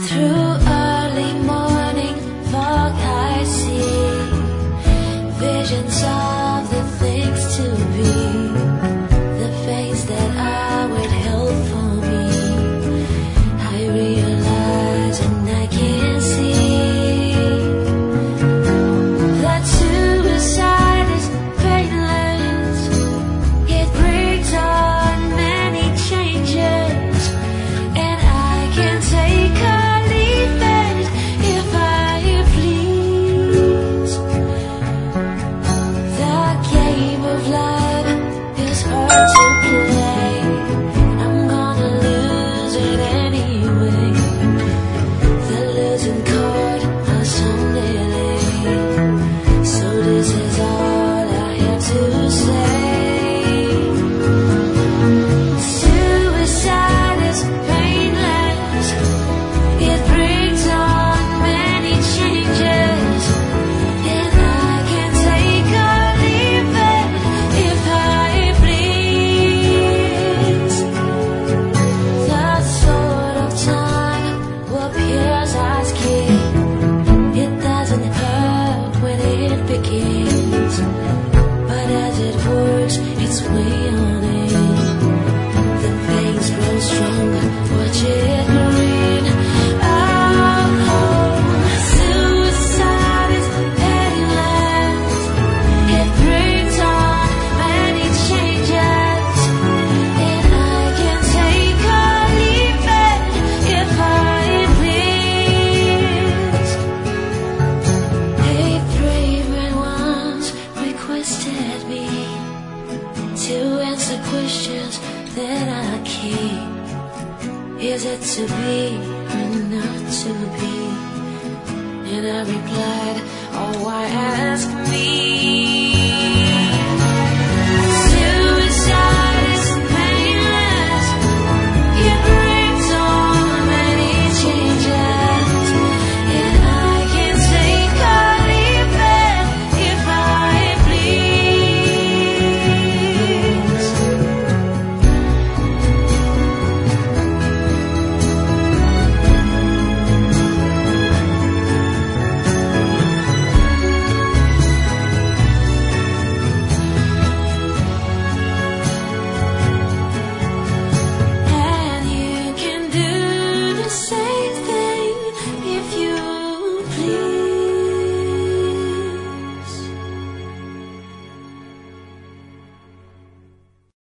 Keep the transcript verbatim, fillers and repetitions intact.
Through early morning fog I see visions of the things to be, the things that are withheld from me. I realize and I can see that suicide is painless. It brings on many changes, and I can take a leave it if I please. The game of life is hard to play. I'm gonna lose it anyway. The losing chord are someday late. So this is all I have to say. Suicide is painless. It brings on many changes, and I can take or leave it if I please. The sword of time will pierce our skin. It doesn't hurt when it begins, but as it works its way on in, the pains grow stronger. Watch it grin. Oh, suicide is painless. It brings on many changes, and I can take or leave it if I please. A brave man once requested me to answer questions that I keep. Is it to be or not to be? And I replied, oh, why ask me?